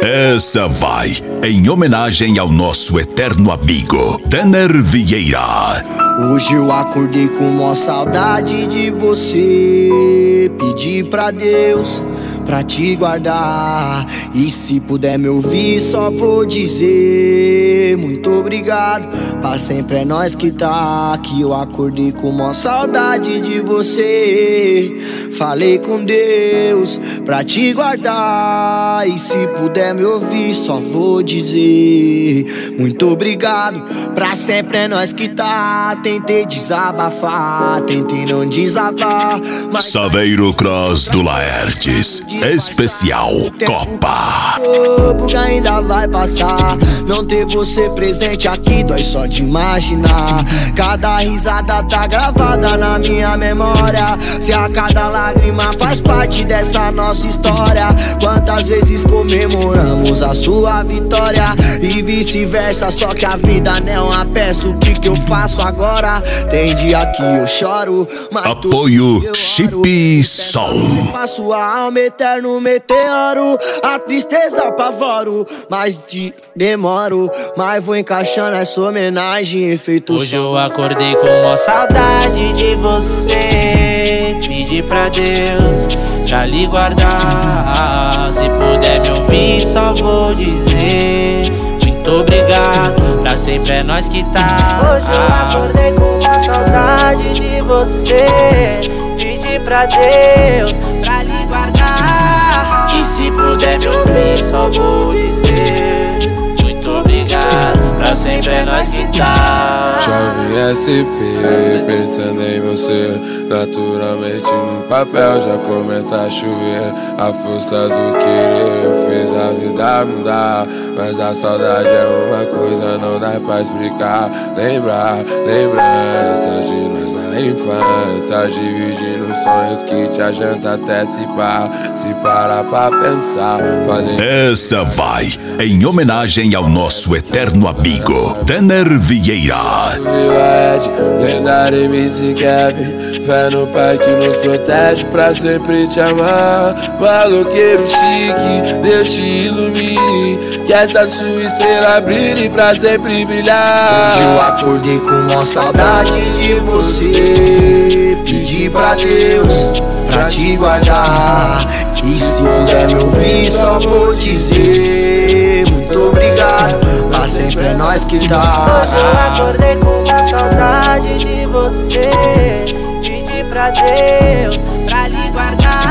Essa vai em homenagem ao nosso eterno amigo Denner Vieira. Hoje eu acordei com mó saudade de você. Pedi pra Deus pra te guardar. E se puder me ouvir, só vou dizer muito obrigado. Pra sempre é nós que tá aqui. Eu acordei com mó saudade de você. Falei com Deus pra te guardar. E se puder me ouvir, só vou dizer muito obrigado. Pra sempre é nós que tá. Tentei desabafar, tentei não desabar, mas Saveiro Cross do Laertes, especial Copa. Porque ainda vai passar. Não ter você presente aqui dói só de imaginar. Cada risada tá gravada na minha memória. Se a cada lágrima faz parte dessa nossa história. Quantas vezes comemoramos a sua vitória e vice-versa, só que a vida não é uma peça. O que eu faço agora? Tem dia que eu choro, mas apoio Chip Som. pra sua alma eterno meteoro. A tristeza apavoro, mas demoro. Mas vou encaixando essa homenagem, efeito Hoje eu acordei com uma saudade de você. Pedi pra Deus pra lhe guardar. Se puder me ouvir, só vou dizer muito obrigado. Pra sempre é nós que tá. Hoje eu acordei com uma saudade de você. Pedi pra Deus pra lhe guardar. E se puder me ouvir, só vou dizer muito obrigado. Pra sempre é nós que tá. Chove SP, pensando em você. Naturalmente no papel já começa a chover. A força do querer fez a vida mudar. Mas a saudade é uma coisa, não dá pra explicar. Lembranças de nós na infância, dividindo sonhos que te adianta até se parar pra pensar. Essa vai em homenagem ao nosso eterno amigo Denner Vieira. Lendário MC Kevin, fé no pai que nos protege pra sempre te amar. Maloqueiro chique, Deus te ilumine, que essa sua estrela brilhe pra sempre brilhar. Hoje eu acordei com uma saudade de você. Pedi pra Deus pra te guardar. E se puder me ouvir, só vou dizer muito obrigado. Pra sempre é nós que tá. Hoje eu acordei com uma saudade de você. Pedi pra Deus pra lhe guardar.